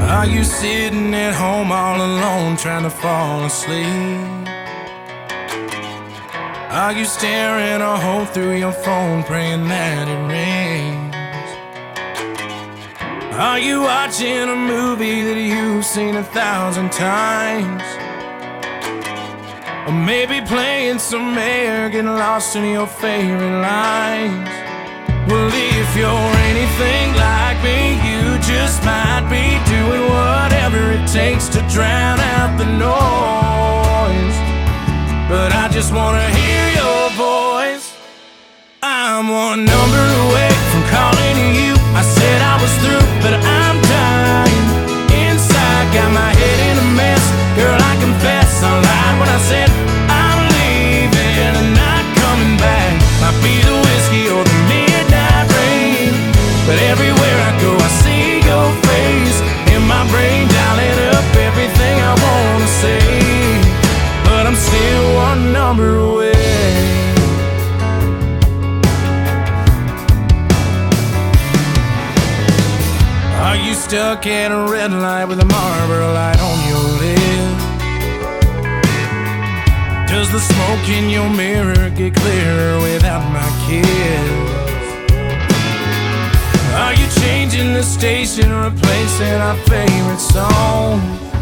Are you sitting at home all alone trying to fall asleep? Are you staring a hole through your phone praying that it rains? Are you watching a movie that you've seen 1,000 times? Or maybe playing some air, getting lost in your favorite lines? Well, if you're anything like me, you just might be doing whatever it takes to drown out the noise. But I just wanna hear your voice. I'm one number away from calling you. I said I was through, but I'm dying inside, got my head in a mess. Girl, I confess I lied when I said I'm leaving and not coming back. Might be the whiskey or the midnight rain, but everywhere I go I see your face in my brain, dialing up everything I wanna say. But I'm still one number away. Are you stuck at a red light with a Marlboro light on your lip? Does the smoke in your mirror get clearer without my kiss? Are you changing the station, replacing our favorite song?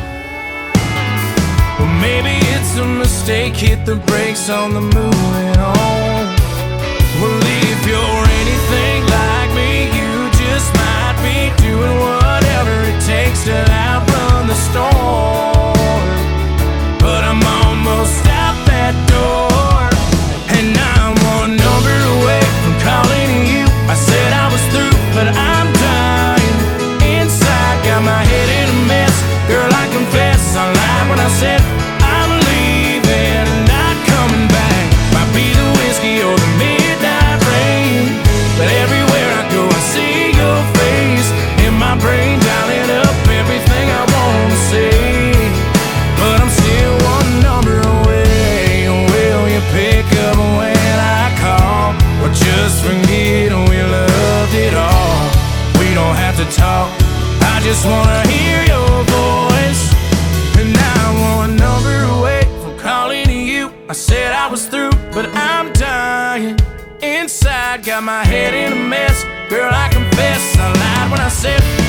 Well, maybe it's a mistake, hit the brakes on the moving on. Well, if you're anything like me, you just might be doing whatever it takes to outrun the storm. But I'm almost out that door, and I'm one number away from calling you. I said I was through, but I'm dying inside, got my head in a mess. Girl, I confess I lied when I said I'm leaving and not coming back. Might be the whiskey or the midnight rain, but everywhere I go I see your face in my brain, dialing up everything I wanna say. But I'm still one number away. Will you pick up when I call, or just forget we loved it all? We don't have to talk, I just wanna hear your voice. And I'm one number away from calling you. I said I was through, but I'm dying inside, got my head in a mess. Girl, I confess I lied when I said